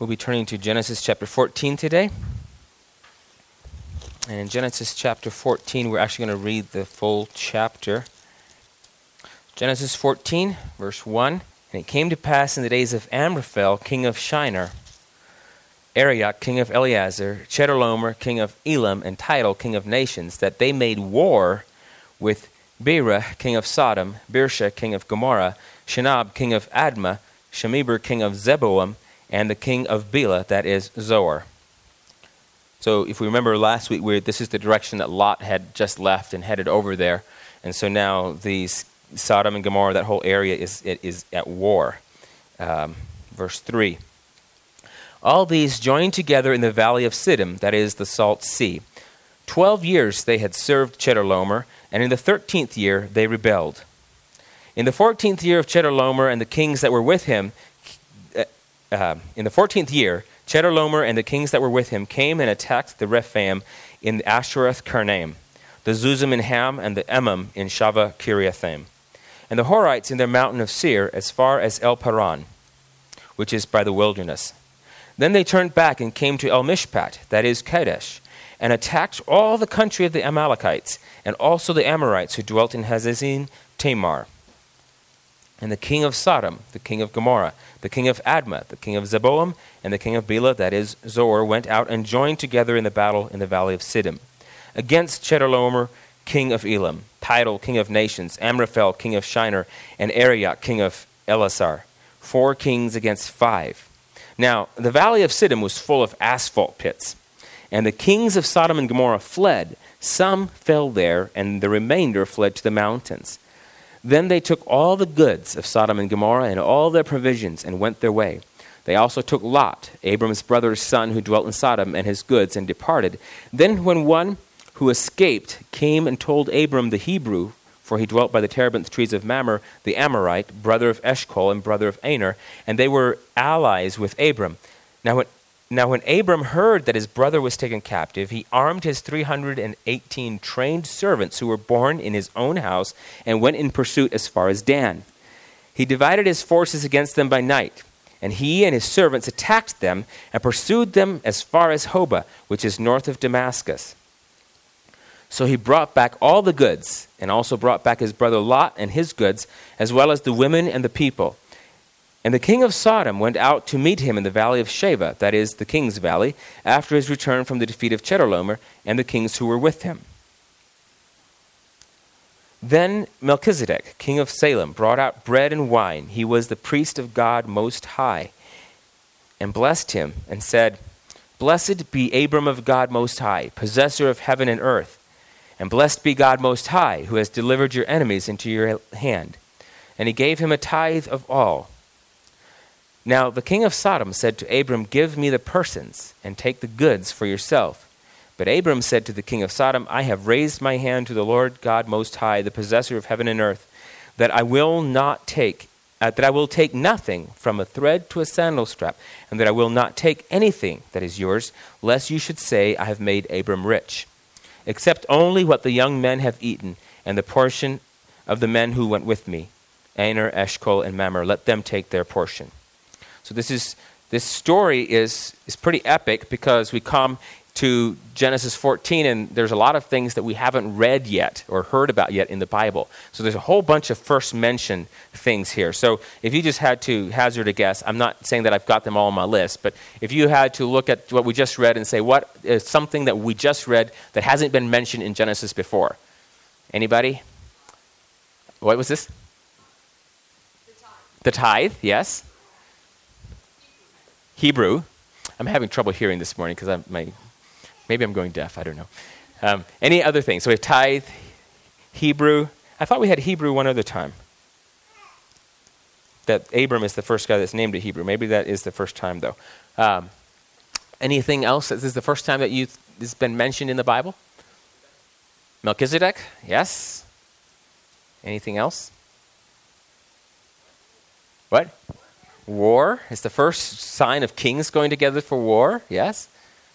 We'll be turning to Genesis chapter 14 today. And in Genesis chapter 14, we're actually going to read the full chapter. Genesis 14, verse 1. And it came to pass in the days of Amraphel, king of Shinar, Arioch, king of Eleazar, Chedorlaomer, king of Elam, and Tidal, king of nations, that they made war with Bera, king of Sodom, Birsha, king of Gomorrah, Shinab, king of Admah, Shemeber, king of Zeboam, and the king of Bela, that is Zoar. So if we remember last week, this is the direction that Lot had just left and headed over there. And so now these Sodom and Gomorrah, that whole area is at war. Verse 3. All these joined together in the valley of Siddim, that is the Salt Sea. 12 years they had served Chedorlaomer, and in the 13th year they rebelled. In the 14th year of Chedorlaomer and the kings that were with him, in the 14th year, Chedorlaomer and the kings that were with him came and attacked the Rephaim in the Ashtaroth Karnaim, the Zuzim in Ham, and the Emim in Shaveh Kiriathaim, and the Horites in their mountain of Seir as far as El Paran, which is by the wilderness. Then they turned back and came to El Mishpat, that is Kadesh, and attacked all the country of the Amalekites, and also the Amorites who dwelt in Hazazin Tamar. And the king of Sodom, the king of Gomorrah, the king of Admah, the king of Zeboam, and the king of Bela, that is Zoar, went out and joined together in the battle in the valley of Siddim, against Chedorlaomer, king of Elam, Tidal, king of nations, Amraphel, king of Shinar, and Arioch, king of Elasar, 4 kings against 5. Now, the valley of Siddim was full of asphalt pits, and the kings of Sodom and Gomorrah fled. Some fell there, and the remainder fled to the mountains. Then they took all the goods of Sodom and Gomorrah and all their provisions and went their way. They also took Lot, Abram's brother's son, who dwelt in Sodom, and his goods, and departed. Then when one who escaped came and told Abram the Hebrew, for he dwelt by the terebinth trees of Mamre, the Amorite, brother of Eshcol and brother of Aner, and they were allies with Abram. Now when Abram heard that his brother was taken captive, he armed his 318 trained servants who were born in his own house and went in pursuit as far as Dan. He divided his forces against them by night, and he and his servants attacked them and pursued them as far as Hobah, which is north of Damascus. So he brought back all the goods, and also brought back his brother Lot and his goods, as well as the women and the people. And the king of Sodom went out to meet him in the valley of Shaveh, that is, the king's valley, after his return from the defeat of Chedorlaomer and the kings who were with him. Then Melchizedek, king of Salem, brought out bread and wine. He was the priest of God Most High, and blessed him, and said, Blessed be Abram of God Most High, possessor of heaven and earth, and blessed be God Most High, who has delivered your enemies into your hand. And he gave him a tithe of all. Now the king of Sodom said to Abram, Give me the persons, and take the goods for yourself. But Abram said to the king of Sodom, I have raised my hand to the Lord God Most High, the possessor of heaven and earth, that I will take nothing from a thread to a sandal strap, and that I will not take anything that is yours, lest you should say, I have made Abram rich, except only what the young men have eaten, and the portion of the men who went with me, Aner, Eshcol, and Mamre. Let them take their portion. So this story is pretty epic, because we come to Genesis 14 and there's a lot of things that we haven't read yet or heard about yet in the Bible. So there's a whole bunch of first mention things here. So if you just had to hazard a guess, I'm not saying that I've got them all on my list, but if you had to look at what we just read and say, what is something that we just read that hasn't been mentioned in Genesis before? Anybody? What was this? The tithe, yes. Hebrew. I'm having trouble hearing this morning because maybe I'm going deaf. I don't know. Any other things? So we have tithe, Hebrew. I thought we had Hebrew one other time. That Abram is the first guy that's named a Hebrew. Maybe that is the first time, though. Anything else? This is the first time that this has been mentioned in the Bible? Melchizedek? Yes. Anything else? What? War is the first sign of kings going together for war. Yes.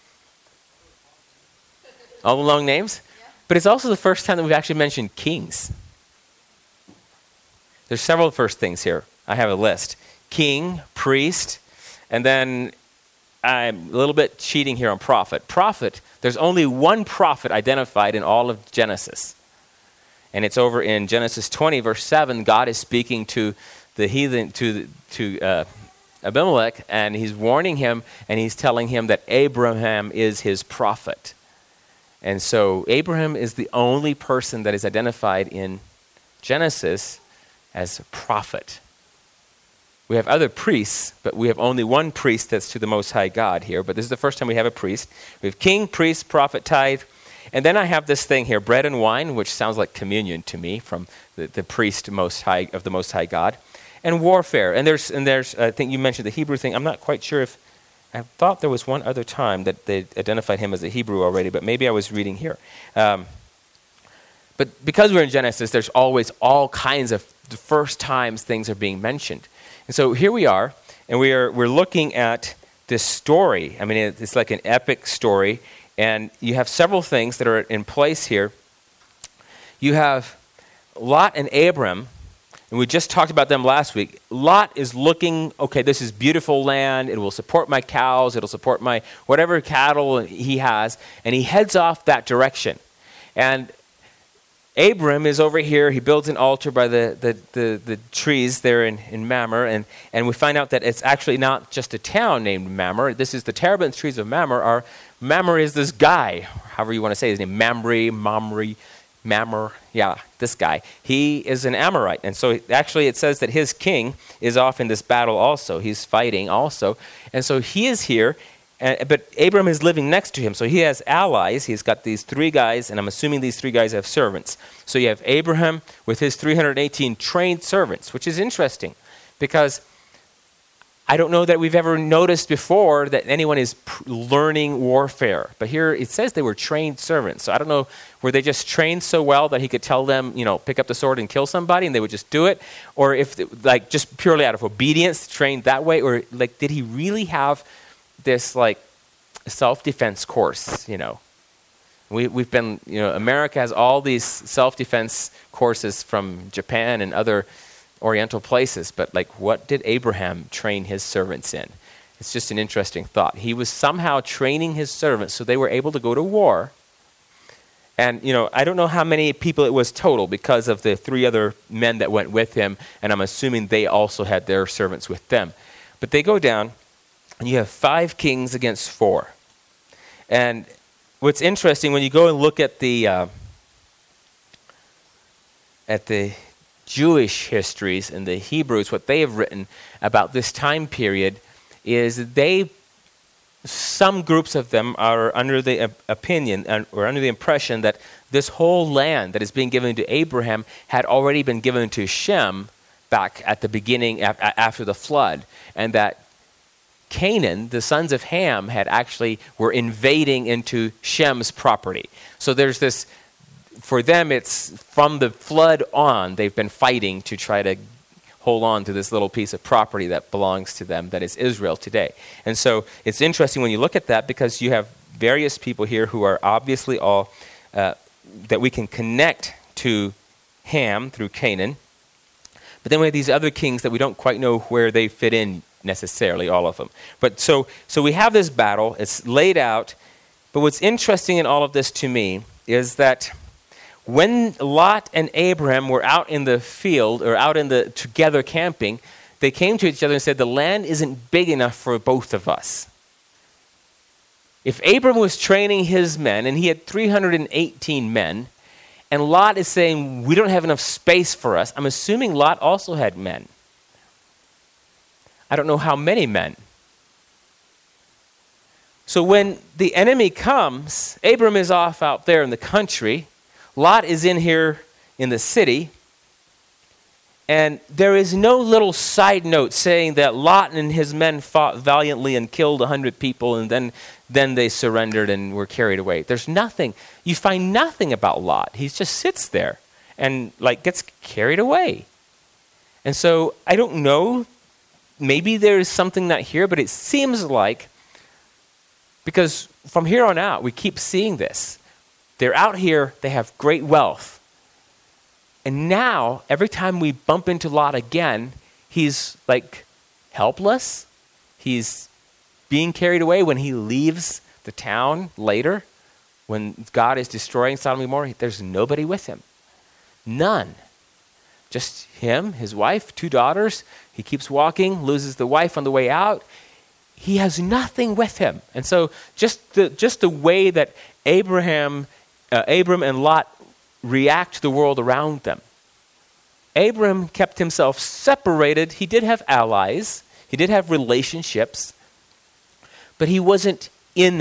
All the long names. Yeah. But it's also the first time that we've actually mentioned kings. There's several first things here. I have a list. King, priest, and then I'm a little bit cheating here on prophet. Prophet, there's only one prophet identified in all of Genesis. And it's over in Genesis 20, verse 7. God is speaking to the heathen, to Abimelech, and he's warning him, and he's telling him that Abraham is his prophet. And so Abraham is the only person that is identified in Genesis as a prophet. We have other priests, but we have only one priest that's to the Most High God here. But this is the first time we have a priest. We have king, priest, prophet, tithe. And then I have this thing here, bread and wine, which sounds like communion to me from the priest Most High of the Most High God. And warfare. And there's I think you mentioned the Hebrew thing. I'm not quite sure if, I thought there was one other time that they identified him as a Hebrew already, but maybe I was reading here. But because we're in Genesis, there's always all kinds of the first times things are being mentioned. And so here we are, and we're looking at this story. I mean, it's like an epic story, and you have several things that are in place here. You have Lot and Abram, and we just talked about them last week. Lot is looking, okay, this is beautiful land. It will support my cows. It'll support my whatever cattle he has, and he heads off that direction. And Abram is over here. He builds an altar by the trees there in Mamre, and we find out that it's actually not just a town named Mamre. This is the terebinth trees of Mamre. Mamre is this guy, however you want to say his name, Mamre, yeah, this guy. He is an Amorite, and so actually it says that his king is off in this battle also. He's fighting also, and so he is here. But Abram is living next to him, so he has allies. He's got these three guys, and I'm assuming these three guys have servants. So you have Abraham with his 318 trained servants, which is interesting because I don't know that we've ever noticed before that anyone is learning warfare. But here it says they were trained servants. So I don't know, were they just trained so well that he could tell them, pick up the sword and kill somebody, and they would just do it? Or if, just purely out of obedience, trained that way? Or, did he really have this self-defense course? We've been, America has all these self-defense courses from Japan and other Oriental places, but what did Abraham train his servants in? It's just an interesting thought. He was somehow training his servants so they were able to go to war. And, I don't know how many people it was total because of the three other men that went with him, and I'm assuming they also had their servants with them. But they go down, and you have 5 kings against 4. And what's interesting, when you go and look at the Jewish histories and the Hebrews, what they have written about this time period is some groups of them are under the opinion or under the impression that this whole land that is being given to Abraham had already been given to Shem back at the beginning after the flood, and that Canaan, the sons of Ham, were invading into Shem's property. So there's this, for them it's from the flood on, they've been fighting to try to hold on to this little piece of property that belongs to them, that is Israel today. And so it's interesting when you look at that, because you have various people here who are obviously all, that we can connect to Ham through Canaan. But then we have these other kings that we don't quite know where they fit in necessarily, all of them. But so we have this battle, it's laid out, but what's interesting in all of this to me is that when Lot and Abraham were out in the field, or out in the together camping, they came to each other and said, the land isn't big enough for both of us. If Abram was training his men, and he had 318 men, and Lot is saying, we don't have enough space for us, I'm assuming Lot also had men. I don't know how many men. So when the enemy comes, Abram is off out there in the country, Lot is in here in the city, and there is no little side note saying that Lot and his men fought valiantly and killed 100 people, and then they surrendered and were carried away. There's nothing. You find nothing about Lot. He just sits there and gets carried away. And so I don't know. Maybe there is something not here, but it seems like, because from here on out, we keep seeing this. They're out here, they have great wealth. And now, every time we bump into Lot again, he's helpless. He's being carried away when he leaves the town later, when God is destroying Sodom and Gomorrah, there's nobody with him. None. Just him, his wife, 2 daughters. He keeps walking, loses the wife on the way out. He has nothing with him. And so just the way that Abram and Lot react to the world around them. Abram kept himself separated. He did have allies. He did have relationships. But he wasn't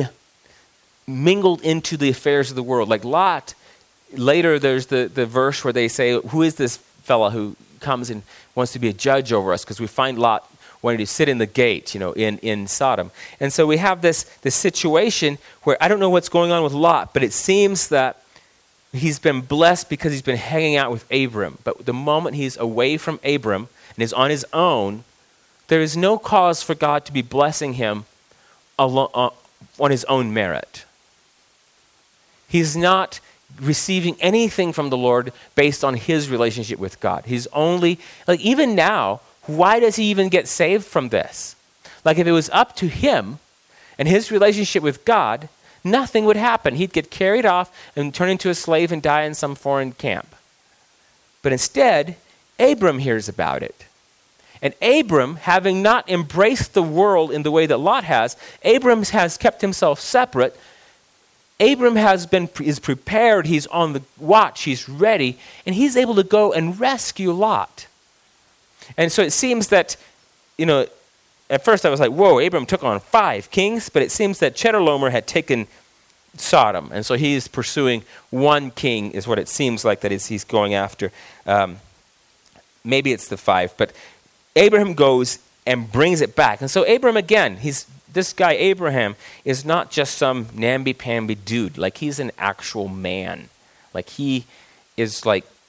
mingled into the affairs of the world. Like Lot, later there's the verse where they say, who is this fella who comes and wants to be a judge over us? Because we find Lot wanting to sit in the gate, in Sodom. And so we have this situation where I don't know what's going on with Lot, but it seems that he's been blessed because he's been hanging out with Abram. But the moment he's away from Abram and is on his own, there is no cause for God to be blessing him on his own merit. He's not receiving anything from the Lord based on his relationship with God. He's only, even now, why does he even get saved from this? If it was up to him and his relationship with God, nothing would happen. He'd get carried off and turn into a slave and die in some foreign camp. But instead, Abram hears about it. And Abram, having not embraced the world in the way that Lot has, Abram has kept himself separate. Abram is prepared, he's on the watch, he's ready, and he's able to go and rescue Lot. And so it seems that, at first I was like, whoa, Abram took on 5 kings, but it seems that Chedorlaomer had taken Sodom, and so he's pursuing 1 king is what it seems like that he's going after. Maybe it's the 5, but Abraham goes and brings it back. And so Abram, again, this guy Abraham is not just some namby-pamby dude. He's an actual man. He is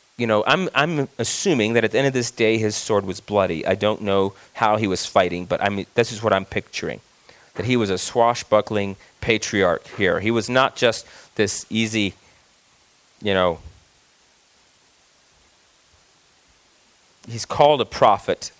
I'm assuming that at the end of this day his sword was bloody. I don't know how he was fighting, but this is what I'm picturing. That he was a swashbuckling patriarch here. He was not just this easy, he's called a prophet,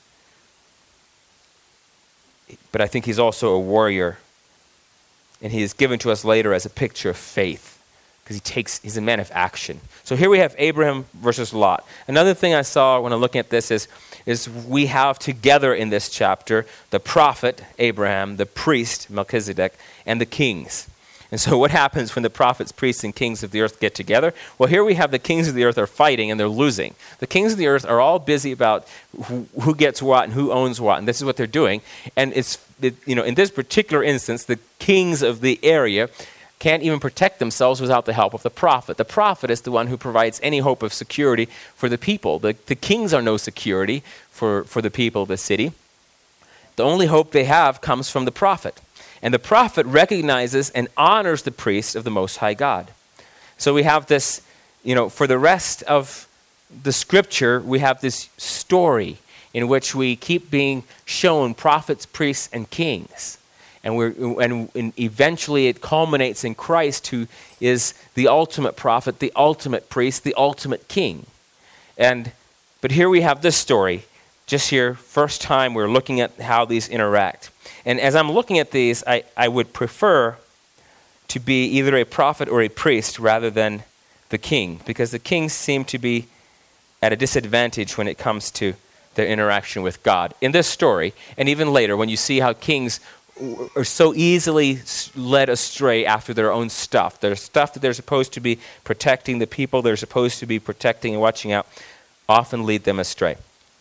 but I think he's also a warrior. And he is given to us later as a picture of faith, because he's a man of action. So here we have Abraham versus Lot. Another thing I saw when I'm looking at this is we have together in this chapter the prophet Abraham, the priest Melchizedek, and the kings. And so what happens when the prophets, priests, and kings of the earth get together? Well, here we have the kings of the earth are fighting and they're losing. The kings of the earth are all busy about who gets what and who owns what, and this is what they're doing. And in this particular instance, the kings of the area can't even protect themselves without the help of the prophet. The prophet is the one who provides any hope of security for the people. The kings are no security for the people of the city. The only hope they have comes from the prophet. And the prophet recognizes and honors the priest of the Most High God. So we have this, for the rest of the scripture, we have this story in which we keep being shown prophets, priests, and kings. And eventually it culminates in Christ, who is the ultimate prophet, the ultimate priest, the ultimate king. But here we have this story. Just here, first time we're looking at how these interact. And as I'm looking at these, I would prefer to be either a prophet or a priest rather than the king, because the kings seem to be at a disadvantage when it comes to their interaction with God. In this story, and even later, when you see how kings are so easily led astray after their own stuff. Their stuff that they're supposed to be protecting, the people they're supposed to be protecting and watching out, often lead them astray.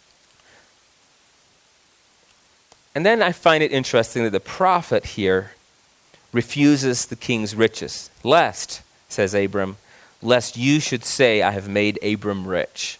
And then I find it interesting that the prophet here refuses the king's riches. Lest, says Abram, lest you should say, I have made Abram rich.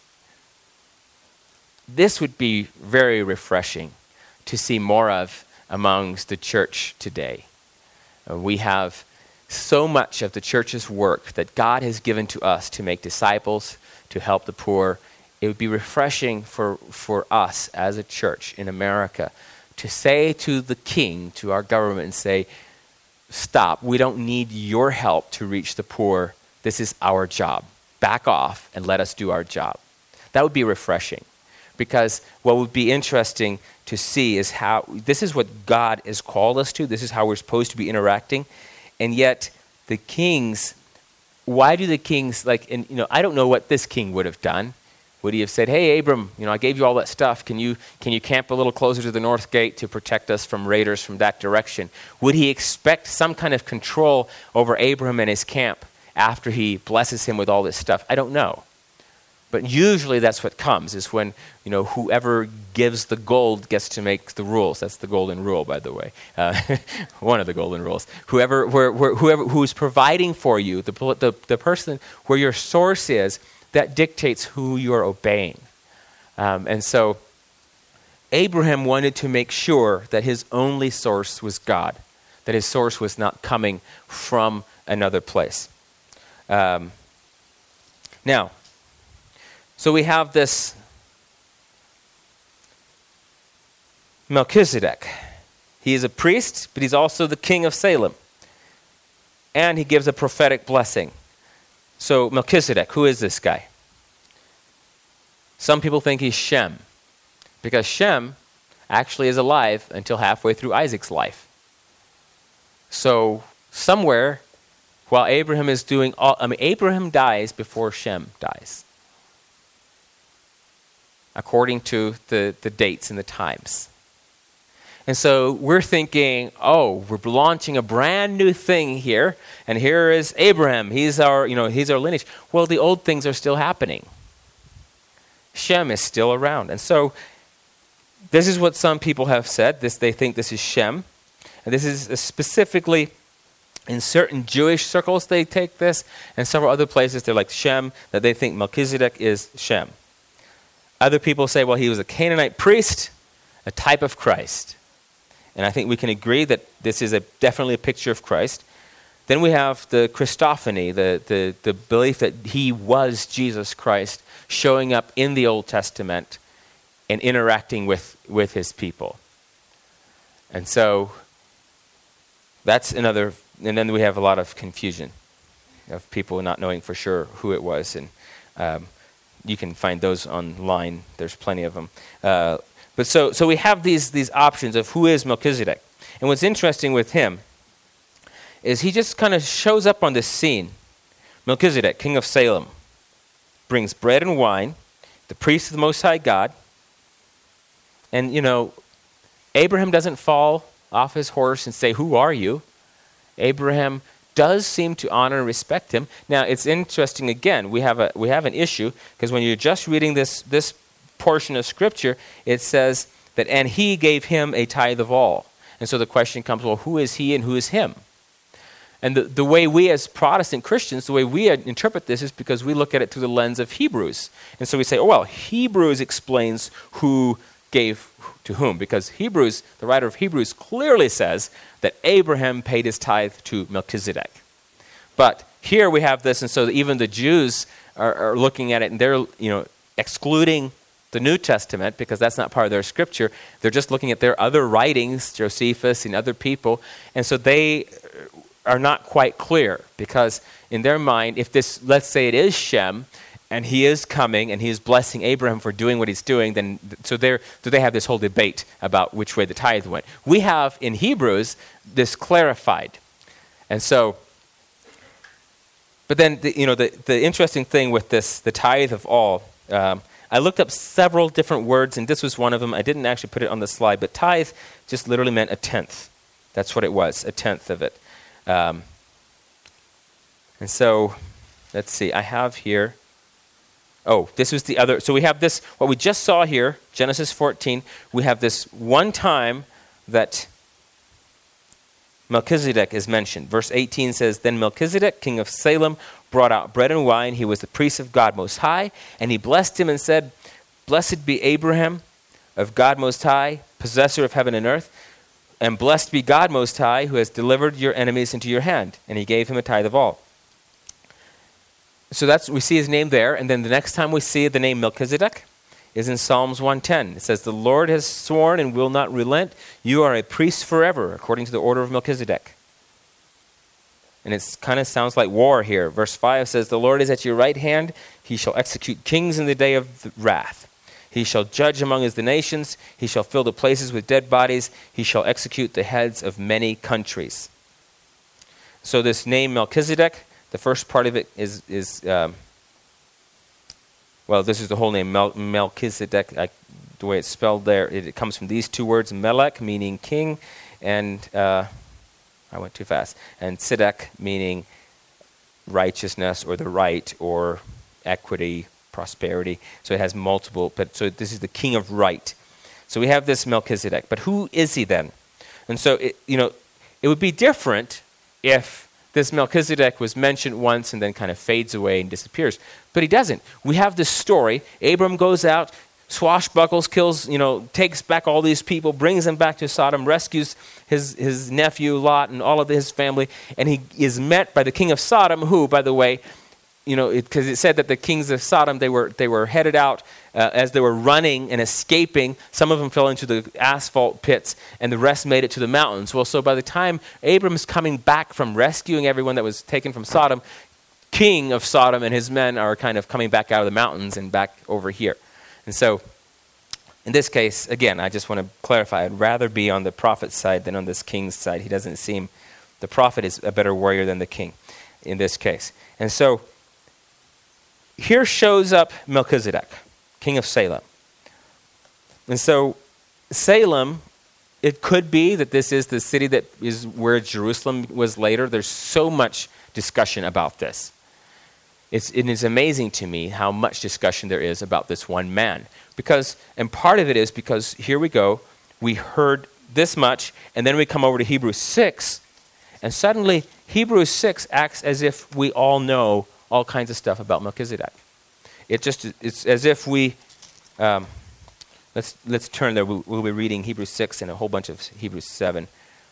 This would be very refreshing to see more of amongst the church today. We have so much of the church's work that God has given to us to make disciples, to help the poor. It would be refreshing for us as a church in America to say to the king, to our government, and say, stop, we don't need your help to reach the poor. This is our job. Back off and let us do our job. That would be refreshing. because what would be interesting to see is how this is what God has called us to. This is how we're supposed to be interacting. And yet the kings, why do the kings, I don't know what this king would have done. Would he have said, hey, Abram, I gave you all that stuff. Can you camp a little closer to the north gate to protect us from raiders from that direction? Would he expect some kind of control over Abram and his camp after he blesses him with all this stuff? I don't know. But usually that's what comes, is when, whoever gives the gold gets to make the rules. That's the golden rule, by the way. One of the golden rules. Whoever who's providing for you, the person where your source is, that dictates who you're obeying. And so Abraham wanted to make sure that his only source was God, that his source was not coming from another place. Now, so we have this Melchizedek. He is a priest, but he's also the king of Salem. And he gives a prophetic blessing. So Melchizedek, who is this guy? Some people think he's Shem, because Shem actually is alive until halfway through Isaac's life. So somewhere, while Abraham is doing Abraham dies before Shem dies, according to the dates and the times. And so we're thinking, we're launching a brand new thing here, and here is Abraham. He's our lineage. Well, the old things are still happening. Shem is still around. And so this is what some people have said. They think this is Shem. And this is specifically in certain Jewish circles they take this, and several other places they're like Shem, that they think Melchizedek is Shem. Other people say, well, he was a Canaanite priest, a type of Christ. And I think we can agree that this is definitely a picture of Christ. Then we have the Christophany, the belief that he was Jesus Christ, showing up in the Old Testament and interacting with his people. And so that's another, and then we have a lot of confusion of people not knowing for sure who it was. And you can find those online. There's plenty of them. But so we have these options of who is Melchizedek. And what's interesting with him is he just kind of shows up on this scene. Melchizedek, king of Salem, brings bread and wine, the priest of the Most High God. And, Abraham doesn't fall off his horse and say, who are you? Abraham does seem to honor and respect him. Now, it's interesting, again, we have an issue, because when you're just reading this portion of Scripture, it says that, and he gave him a tithe of all. And so the question comes, well, who is he and who is him? And the way we as Protestant Christians, the way we interpret this is because we look at it through the lens of Hebrews. And so we say, Hebrews explains who gave to whom, because the writer of Hebrews clearly says that Abraham paid his tithe to Melchizedek. But here we have this, and so even the Jews are looking at it, and they're excluding the New Testament because that's not part of their scripture. They're just looking at their other writings, Josephus and other people, and so they are not quite clear, because in their mind, if this, let's say it is Shem, and he is coming and he is blessing Abraham for doing what he's doing, then they have this whole debate about which way the tithe went. We have in Hebrews this clarified. And so, but then the interesting thing with this, the tithe of all, I looked up several different words, and this was one of them. I didn't actually put it on the slide, but tithe just literally meant a tenth. That's what it was, a tenth of it. And so, let's see, I have here, this was the other, so we have this, what we just saw here, Genesis 14, we have this one time that Melchizedek is mentioned. Verse 18 says, Then Melchizedek, king of Salem, brought out bread and wine. He was the priest of God Most High, and he blessed him and said, Blessed be Abraham of God Most High, possessor of heaven and earth, and blessed be God Most High, who has delivered your enemies into your hand. And he gave him a tithe of all. So we see his name there, and then the next time we see the name Melchizedek is in Psalms 110. It says, The Lord has sworn and will not relent. You are a priest forever, according to the order of Melchizedek. And it kind of sounds like war here. Verse 5 says, The Lord is at your right hand. He shall execute kings in the day of wrath. He shall judge among the nations. He shall fill the places with dead bodies. He shall execute the heads of many countries. So this name Melchizedek, the first part of it is this is the whole name, Melchizedek. The way it's spelled there, it comes from these two words, Melech, meaning king, and I went too fast, and Tzedek, meaning righteousness or the right or equity, prosperity. So it has multiple, so this is the king of right. So we have this Melchizedek. But who is he then? And so, it would be different if this Melchizedek was mentioned once and then kind of fades away and disappears. But he doesn't. We have this story. Abram goes out, swashbuckles, kills, takes back all these people, brings them back to Sodom, rescues his nephew Lot and all of his family, and he is met by the king of Sodom, who, by the way, because it said that the kings of Sodom, they were headed out as they were running and escaping. Some of them fell into the asphalt pits, and the rest made it to the mountains. Well, so by the time Abram's coming back from rescuing everyone that was taken from Sodom, king of Sodom and his men are kind of coming back out of the mountains and back over here. And so, in this case, again, I just want to clarify, I'd rather be on the prophet's side than on this king's side. He doesn't seem, the prophet is a better warrior than the king in this case. And so, here shows up Melchizedek, king of Salem. And so, Salem, it could be that this is the city that is where Jerusalem was later. There's so much discussion about this. It is amazing to me how much discussion there is about this one man. And part of it is because, here we go, we heard this much, and then we come over to Hebrews 6, and suddenly Hebrews 6 acts as if we all know all kinds of stuff about Melchizedek. It's as if we, let's turn there. We'll be reading Hebrews 6 and a whole bunch of Hebrews 7.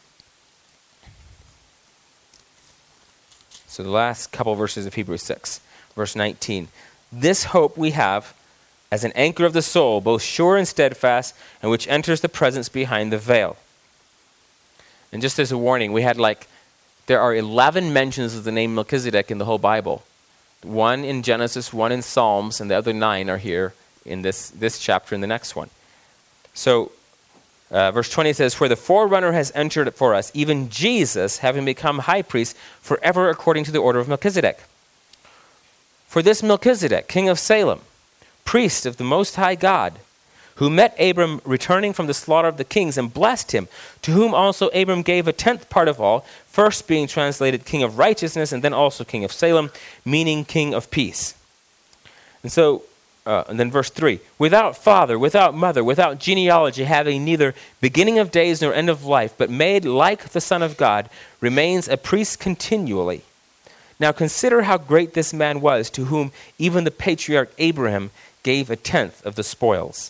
So the last couple verses of Hebrews 6, verse 19. This hope we have as an anchor of the soul, both sure and steadfast, and which enters the presence behind the veil. And just as a warning, there are 11 mentions of the name Melchizedek in the whole Bible. One in Genesis, one in Psalms, and the other 9 are here in this chapter and the next one. So, verse 20 says, "For the forerunner has entered for us, even Jesus, having become high priest forever according to the order of Melchizedek. For this Melchizedek, king of Salem, priest of the Most High God, who met Abram returning from the slaughter of the kings and blessed him, to whom also Abram gave a 10th part of all, first being translated king of righteousness and then also king of Salem, meaning king of peace." And so, and then verse 3, "Without father, without mother, without genealogy, having neither beginning of days nor end of life, but made like the Son of God, remains a priest continually. Now consider how great this man was, to whom even the patriarch Abraham gave a 10th of the spoils."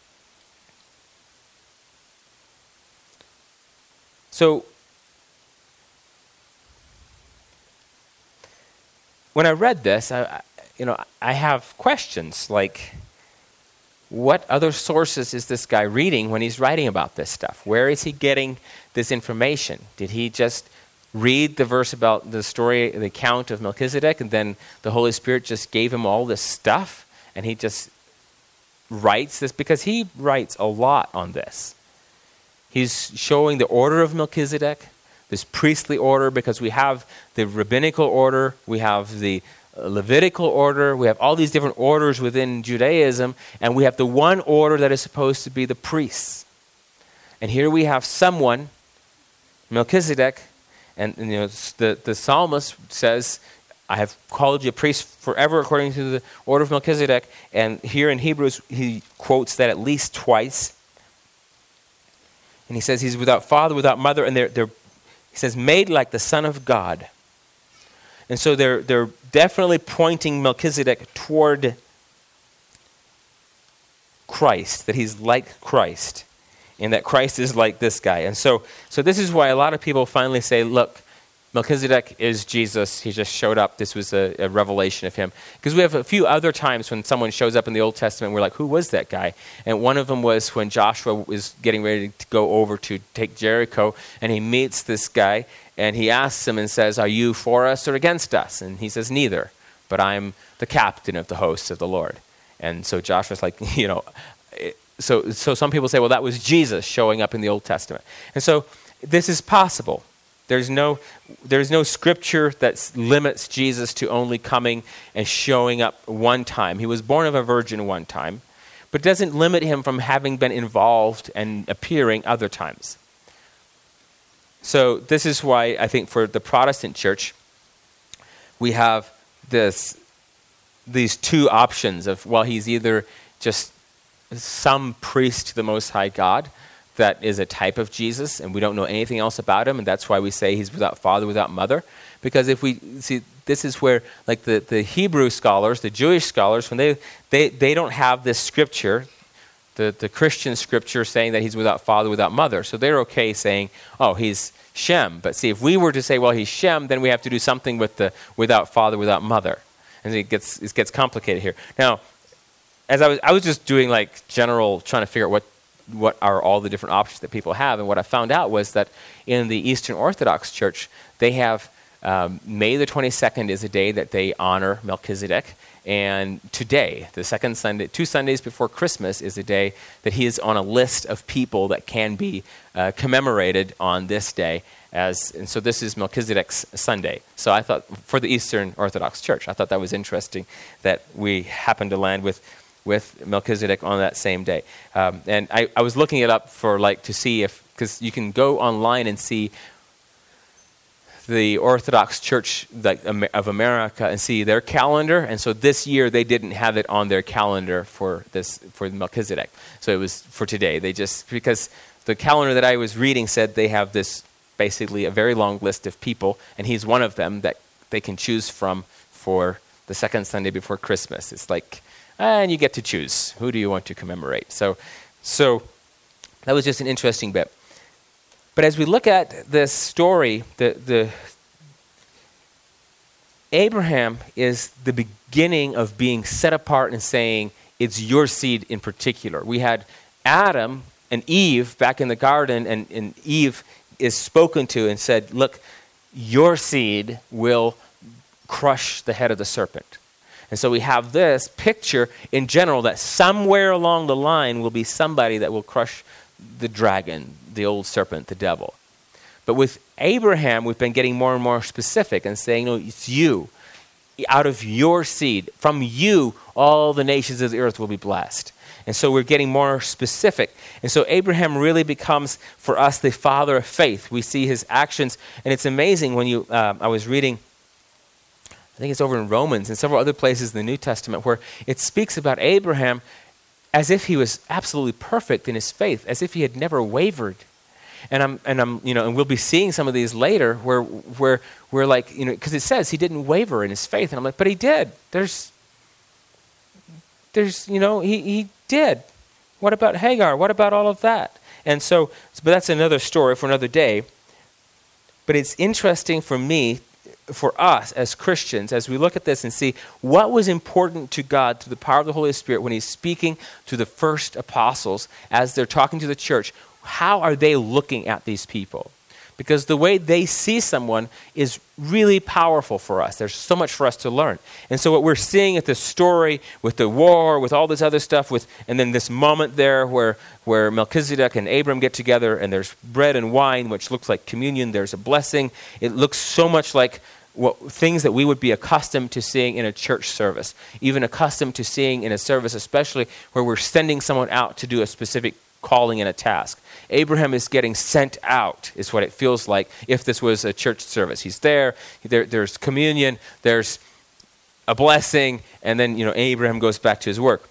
So, when I read this, I have questions like, what other sources is this guy reading when he's writing about this stuff? Where is he getting this information? Did he just read the verse about the story, the account of Melchizedek, and then the Holy Spirit just gave him all this stuff, and he just writes this? Because he writes a lot on this. He's showing the order of Melchizedek, this priestly order, because we have the rabbinical order, we have the Levitical order, we have all these different orders within Judaism, and we have the one order that is supposed to be the priests. And here we have someone, Melchizedek, and the psalmist says, "I have called you a priest forever according to the order of Melchizedek," and here in Hebrews he quotes that at least twice. And he says he's without father, without mother, and he says made like the Son of God. And so they're definitely pointing Melchizedek toward Christ, that he's like Christ, and that Christ is like this guy. And so this is why a lot of people finally say, look, Melchizedek is Jesus. He just showed up. This was a revelation of him. Because we have a few other times when someone shows up in the Old Testament, we're like, who was that guy? And one of them was when Joshua was getting ready to go over to take Jericho, and he meets this guy, and he asks him and says, "Are you for us or against us?" And he says, "Neither, but I'm the captain of the hosts of the Lord." And so Joshua's like, so some people say, well, that was Jesus showing up in the Old Testament. And so this is possible. There's no scripture that limits Jesus to only coming and showing up one time. He was born of a virgin one time, but doesn't limit him from having been involved and appearing other times. So this is why I think for the Protestant church, we have these two options of, well, he's either just some priest to the Most High God that is a type of Jesus, and we don't know anything else about him, and that's why we say he's without father, without mother. Because if we see, this is where, like the Hebrew scholars, the Jewish scholars, when they don't have this scripture, the Christian scripture saying that he's without father, without mother. So they're okay saying, oh, he's Shem. But see, if we were to say, well, he's Shem, then we have to do something with the without father, without mother. And it gets complicated here. Now, as I was just doing like general, trying to figure out what are all the different options that people have. And what I found out was that in the Eastern Orthodox Church, they have May the 22nd is a day that they honor Melchizedek. And today, the second Sunday, 2 Sundays before Christmas, is a day that he is on a list of people that can be commemorated on this day. And so this is Melchizedek's Sunday. So I thought, for the Eastern Orthodox Church, I thought that was interesting that we happened to land with Melchizedek on that same day. And I was looking it up to see because you can go online and see the Orthodox Church of America and see their calendar. And so this year they didn't have it on their calendar for Melchizedek. So it was for today. Because the calendar that I was reading said they have this basically a very long list of people, and he's one of them that they can choose from for the second Sunday before Christmas. It's like, and you get to choose. Who do you want to commemorate? So that was just an interesting bit. But as we look at this story, the Abraham is the beginning of being set apart and saying, it's your seed in particular. We had Adam and Eve back in the garden, and Eve is spoken to and said, look, your seed will crush the head of the serpent. And so we have this picture in general that somewhere along the line will be somebody that will crush the dragon, the old serpent, the devil. But with Abraham, we've been getting more and more specific and saying, no, it's you. Out of your seed, from you, all the nations of the earth will be blessed. And so we're getting more specific. And so Abraham really becomes, for us, the father of faith. We see his actions. And it's amazing when I was reading, I think it's over in Romans and several other places in the New Testament, where it speaks about Abraham as if he was absolutely perfect in his faith, as if he had never wavered. And we'll be seeing some of these later where we're like, because it says he didn't waver in his faith. And I'm like, but he did. He did. What about Hagar? What about all of that? And but that's another story for another day. But it's interesting for me, for us as Christians, as we look at this and see what was important to God through the power of the Holy Spirit when he's speaking to the first apostles as they're talking to the church. How are they looking at these people? Because the way they see someone is really powerful for us. There's so much for us to learn. And so what we're seeing at the story with the war, with all this other stuff, and then this moment there where Melchizedek and Abram get together and there's bread and wine, which looks like communion. There's a blessing. It looks so much like things that we would be accustomed to seeing in a church service, even accustomed to seeing in a service, especially where we're sending someone out to do a specific calling and a task. Abraham is getting sent out, is what it feels like if this was a church service. He's there's communion, there's a blessing, and then Abraham goes back to his work.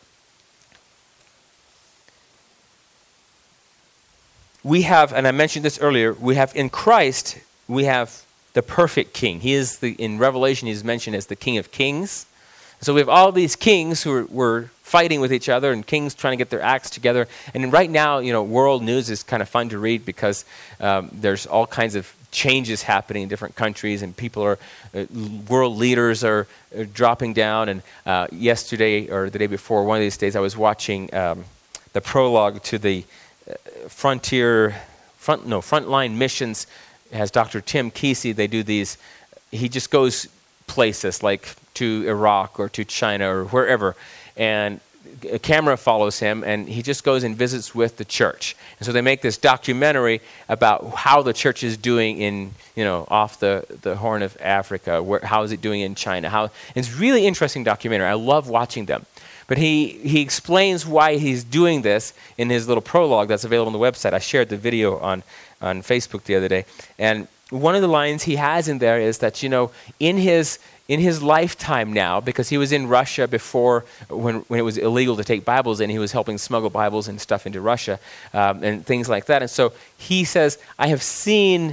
We have, and I mentioned this earlier, we have in Christ, we have the perfect king. He is in Revelation, he's mentioned as the King of Kings. So we have all these kings who were fighting with each other and kings trying to get their acts together. And right now, world news is kind of fun to read because there's all kinds of changes happening in different countries, and world leaders are dropping down. And yesterday or the day before, one of these days, I was watching the prologue to the Frontline Missions. It has Dr. Tim Kesey. They do these. He just goes places like to Iraq or to China or wherever, and a camera follows him, and he just goes and visits with the church. And so they make this documentary about how the church is doing in, off the Horn of Africa. How is it doing in China? It's really interesting documentary. I love watching them. But he explains why he's doing this in his little prologue that's available on the website. I shared the video on Facebook the other day. And one of the lines he has in there is that, in his lifetime now, because he was in Russia before when it was illegal to take Bibles in, he was helping smuggle Bibles and stuff into Russia and things like that. And so he says, I've seen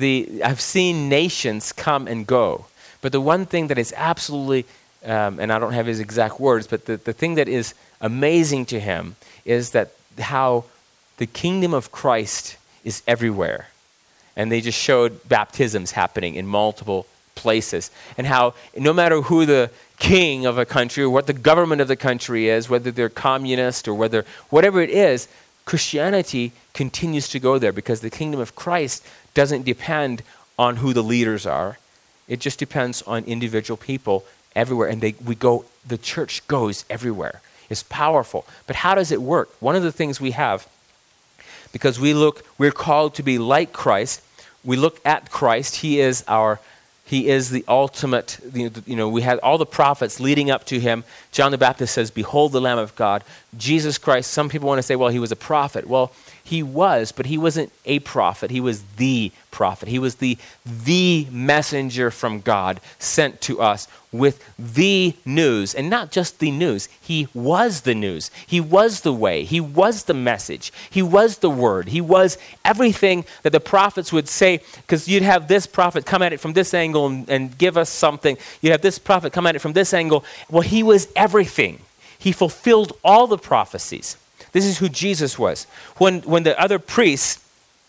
nations come and go. But the one thing that is absolutely, and I don't have his exact words, but the thing that is amazing to him is that how the kingdom of Christ is everywhere. And they just showed baptisms happening in multiple places, and how no matter who the king of a country or what the government of the country is, whether they're communist or whatever it is, Christianity continues to go there because the kingdom of Christ doesn't depend on who the leaders are. It just depends on individual people everywhere, and the church goes everywhere. It's powerful. But how does it work? One of the things we have, because we're called to be like Christ. We look at Christ. He is the ultimate, we had all the prophets leading up to him. John the Baptist says, behold the Lamb of God. Jesus Christ, some people want to say, well, he was a prophet. Well, he was, but he wasn't a prophet. He was the prophet. He was the messenger from God sent to us with the news. And not just the news. He was the news. He was the way. He was the message. He was the word. He was everything that the prophets would say, because you'd have this prophet come at it from this angle and give us something. You'd have this prophet come at it from this angle. Well, he was everything. He fulfilled all the prophecies. This is who Jesus was. When the other priests,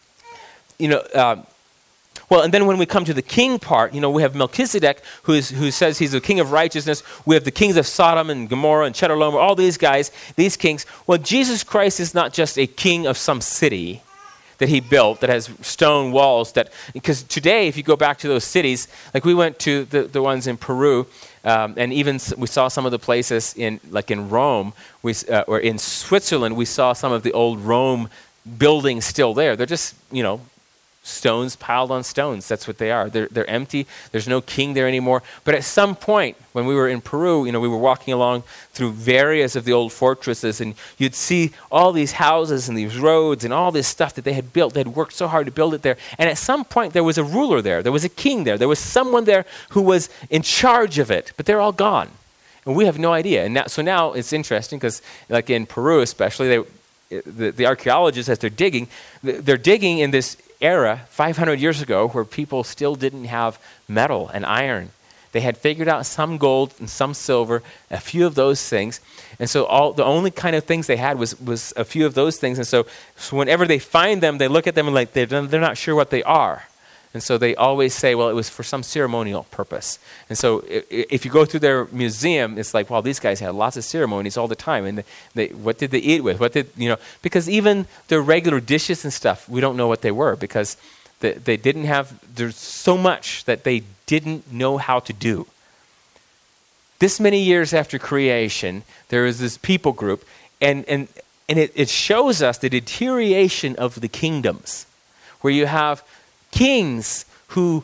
and then when we come to the king part, we have Melchizedek who says he's the king of righteousness. We have the kings of Sodom and Gomorrah and Chedorlaomer, all these guys, these kings. Well, Jesus Christ is not just a king of some city that he built that has stone walls. Because today, if you go back to those cities, like we went to the ones in Peru, and even we saw some of the places in Rome, or in Switzerland, we saw some of the old Rome buildings still there. They're just, stones piled on stones. That's what they are. They're empty. There's no king there anymore. But at some point, when we were in Peru, we were walking along through various of the old fortresses, and you'd see all these houses and these roads and all this stuff that they had built. They had worked so hard to build it there. And at some point, there was a ruler there. There was a king there. There was someone there who was in charge of it. But they're all gone. And we have no idea. And so now it's interesting because, like in Peru especially, the archaeologists, as they're digging in this era 500 years ago where people still didn't have metal and iron. They had figured out some gold and some silver, a few of those things. And so the only kind of things they had was a few of those things. And so whenever they find them, they look at them and they're not sure what they are. And so they always say, well, it was for some ceremonial purpose. And so if you go through their museum, it's like, well, these guys had lots of ceremonies all the time. And what did they eat with? Because even their regular dishes and stuff, we don't know what they were because they didn't have, there's so much that they didn't know how to do. This many years after creation, there is this people group, and it shows us the deterioration of the kingdoms, where you have kings who,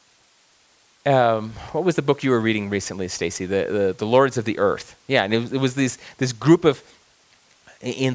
what was the book you were reading recently, Stacy? The Lords of the Earth. Yeah, and it was this group of in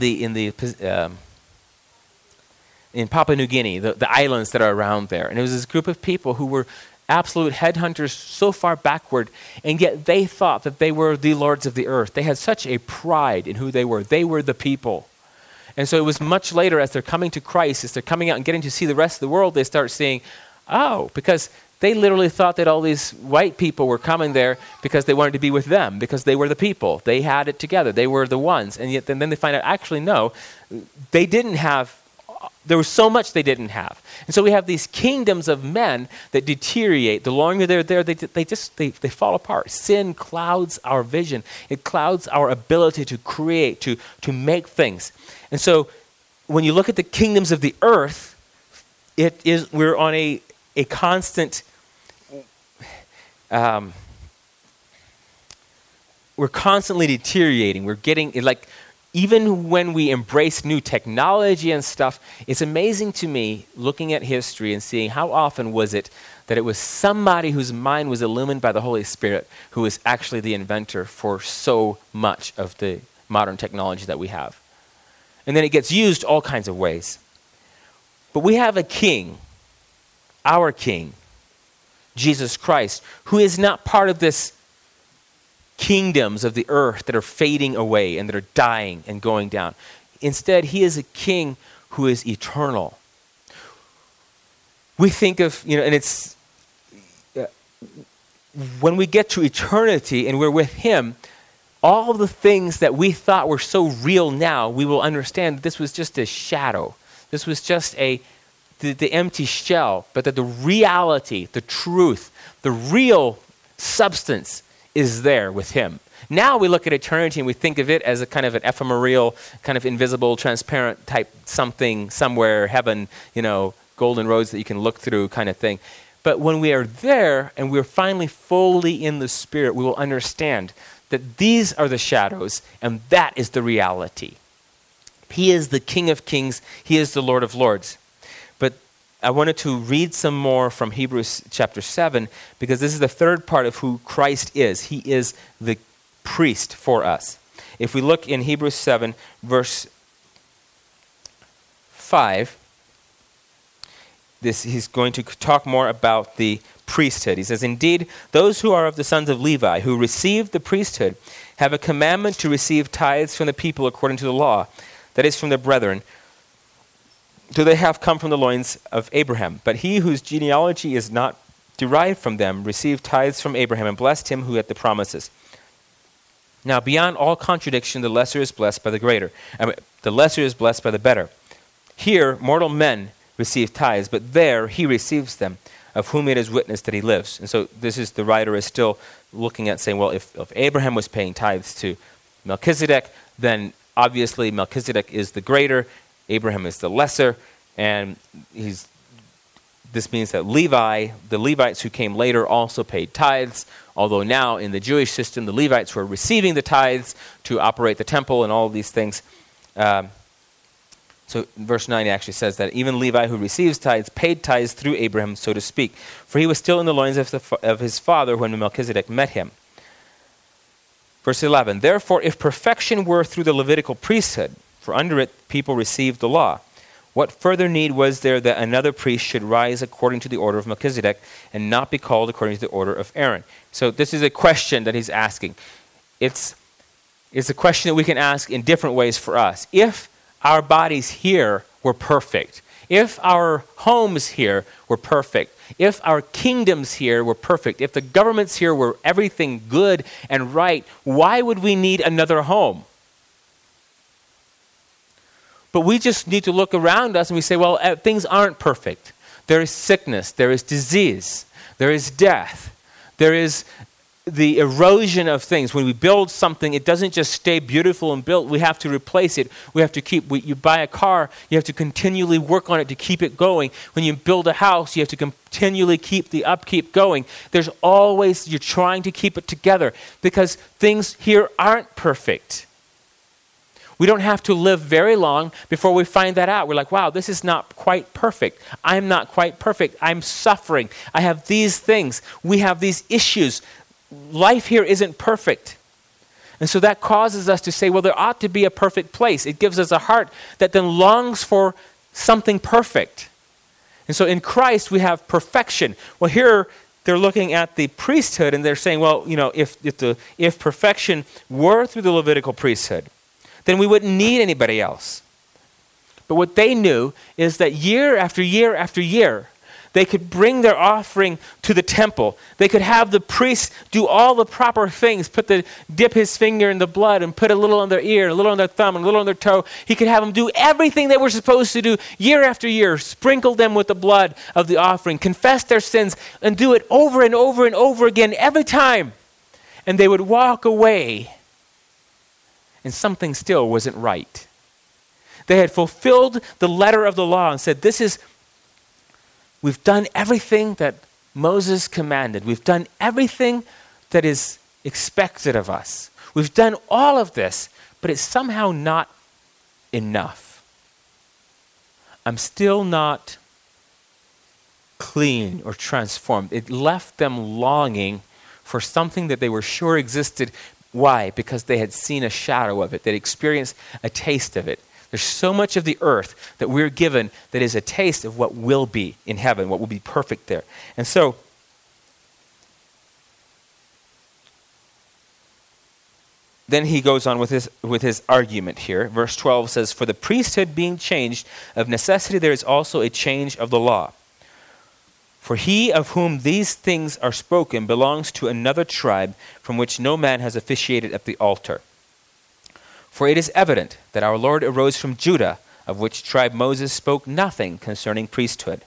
Papua New Guinea, the islands that are around there, and it was this group of people who were absolute headhunters so far backward, and yet they thought that they were the lords of the earth. They had such a pride in who they were. They were the people. And so it was much later as they're coming to Christ, as they're coming out and getting to see the rest of the world, they start seeing, because they literally thought that all these white people were coming there because they wanted to be with them, because they were the people. They had it together. They were the ones. And yet then they find out, actually, no, they didn't have, there was so much they didn't have. And so we have these kingdoms of men that deteriorate. The longer they're there, they fall apart. Sin clouds our vision. It clouds our ability to create, to make things. And so when you look at the kingdoms of the earth, we're on a constant we're constantly deteriorating. We're getting, like, even when we embrace new technology and stuff, it's amazing to me looking at history and seeing how often was it that it was somebody whose mind was illumined by the Holy Spirit who was actually the inventor for so much of the modern technology that we have. And then it gets used all kinds of ways. But we have a king, our king, Jesus Christ, who is not part of this kingdoms of the earth that are fading away and that are dying and going down. Instead, he is a king who is eternal. We think of, and it's, when we get to eternity and we're with him, all of the things that we thought were so real now, we will understand that this was just a shadow. This was just the empty shell, but that the reality, the truth, the real substance is there with him. Now we look at eternity and we think of it as a kind of an ephemeral, kind of invisible, transparent type something somewhere, heaven, golden roads that you can look through kind of thing. But when we are there and we're finally fully in the Spirit, we will understand that these are the shadows and that is the reality. He is the King of Kings. He is the Lord of Lords. But I wanted to read some more from Hebrews chapter 7 because this is the third part of who Christ is. He is the priest for us. If we look in Hebrews 7, verse 5, he's going to talk more about the priesthood. He says, "Indeed, those who are of the sons of Levi, who received the priesthood, have a commandment to receive tithes from the people according to the law, that is, from their brethren. Do they have come from the loins of Abraham? But he whose genealogy is not derived from them received tithes from Abraham and blessed him who had the promises. Now, beyond all contradiction, the lesser is blessed by the greater. The lesser is blessed by the better. Here, mortal men receive tithes, but there he receives them, of whom it is witnessed that he lives." And so the writer is still looking at saying, well, if Abraham was paying tithes to Melchizedek, then obviously Melchizedek is the greater, Abraham is the lesser, and this means that the Levites who came later also paid tithes, although now in the Jewish system, the Levites were receiving the tithes to operate the temple and all of these things. So verse 9 actually says that even Levi who receives tithes paid tithes through Abraham, so to speak, for he was still in the loins of his father when Melchizedek met him. Verse 11, "Therefore, if perfection were through the Levitical priesthood, for under it people received the law, what further need was there that another priest should rise according to the order of Melchizedek and not be called according to the order of Aaron?" So this is a question that he's asking. It's a question that we can ask in different ways for us. If our bodies here were perfect, if our homes here were perfect, if our kingdoms here were perfect, if the governments here were everything good and right, why would we need another home? But we just need to look around us and we say, well, things aren't perfect. There is sickness, there is disease, there is death, there is the erosion of things. When we build something, it doesn't just stay beautiful and built. We have to replace it. We have to you buy a car, you have to continually work on it to keep it going. When you build a house, you have to continually keep the upkeep going. There's always, you're trying to keep it together because things here aren't perfect. We don't have to live very long before we find that out. We're like, wow, this is not quite perfect. I'm not quite perfect. I'm suffering. I have these things. We have these issues. Life here isn't perfect. And so that causes us to say, well, there ought to be a perfect place. It gives us a heart that then longs for something perfect. And so in Christ, we have perfection. Well, here they're looking at the priesthood and they're saying, well, if perfection were through the Levitical priesthood, then we wouldn't need anybody else. But what they knew is that year after year after year, they could bring their offering to the temple. They could have the priest do all the proper things, dip his finger in the blood and put a little on their ear, a little on their thumb, and a little on their toe. He could have them do everything they were supposed to do year after year, sprinkle them with the blood of the offering, confess their sins, and do it over and over and over again every time. And they would walk away, and something still wasn't right. They had fulfilled the letter of the law and said, we've done everything that Moses commanded. We've done everything that is expected of us. We've done all of this, but it's somehow not enough. I'm still not clean or transformed. It left them longing for something that they were sure existed. Why? Because they had seen a shadow of it. They'd experienced a taste of it. There's so much of the earth that we're given that is a taste of what will be in heaven, what will be perfect there. And so, then he goes on with his argument here. Verse 12 says, "For the priesthood being changed, of necessity there is also a change of the law. For he of whom these things are spoken belongs to another tribe from which no man has officiated at the altar. For it is evident that our Lord arose from Judah, of which tribe Moses spoke nothing concerning priesthood.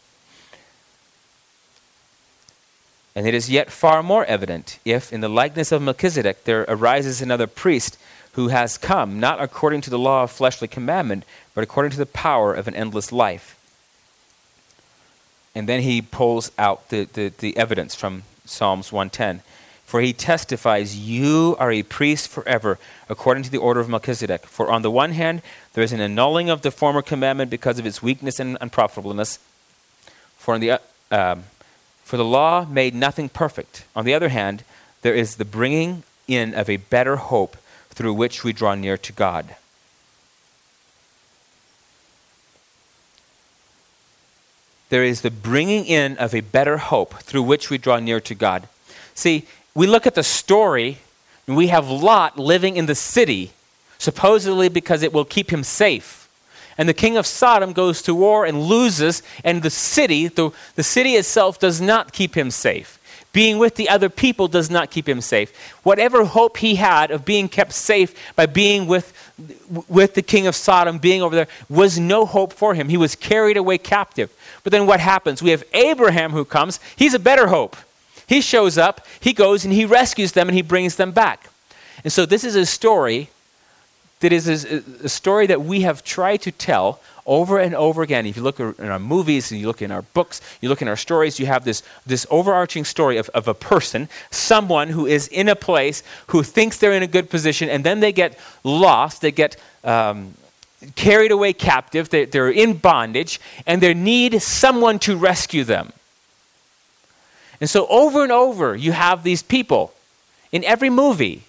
And it is yet far more evident if, in the likeness of Melchizedek, there arises another priest who has come, not according to the law of fleshly commandment, but according to the power of an endless life." And then he pulls out the evidence from Psalms 110. "For he testifies, you are a priest forever, according to the order of Melchizedek. For on the one hand, there is an annulling of the former commandment because of its weakness and unprofitableness. For the law made nothing perfect. On the other hand, there is the bringing in of a better hope through which we draw near to God." There is the bringing in of a better hope through which we draw near to God. See, we look at the story, and we have Lot living in the city, supposedly because it will keep him safe. And the king of Sodom goes to war and loses, and the city itself does not keep him safe. Being with the other people does not keep him safe. Whatever hope he had of being kept safe by being with the king of Sodom, being over there, was no hope for him. He was carried away captive. But then what happens? We have Abraham who comes. He's a better hope. He shows up, he goes, and he rescues them, and he brings them back. And so this is a story that is a story that we have tried to tell over and over again. If you look in our movies, and you look in our books, you look in our stories, you have this overarching story of a person, someone who is in a place, who thinks they're in a good position, and then they get lost, they get carried away captive, they're in bondage, and they need someone to rescue them. And so over and over, you have these people. In every movie,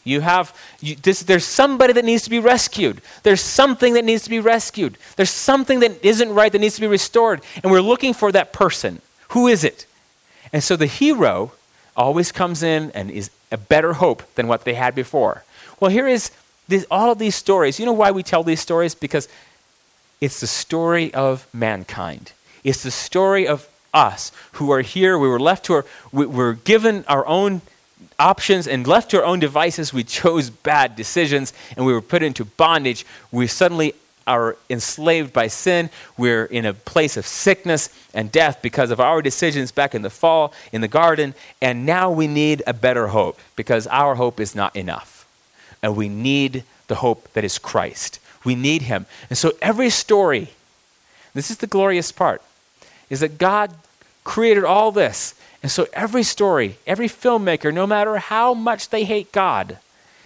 there's somebody that needs to be rescued. There's something that needs to be rescued. There's something that isn't right that needs to be restored. And we're looking for that person. Who is it? And so the hero always comes in and is a better hope than what they had before. Well, here is all of these stories. You know why we tell these stories? Because it's the story of mankind. It's the story of us who are here. We were left to we're given our own options and left to our own devices. We chose bad decisions and we were put into bondage. We suddenly are enslaved by sin. We're in a place of sickness and death because of our decisions back in the fall in the garden. And now we need a better hope because our hope is not enough. And we need the hope that is Christ. We need him. And so every story, this is the glorious part, is that God created all this. And so every story, every filmmaker, no matter how much they hate God,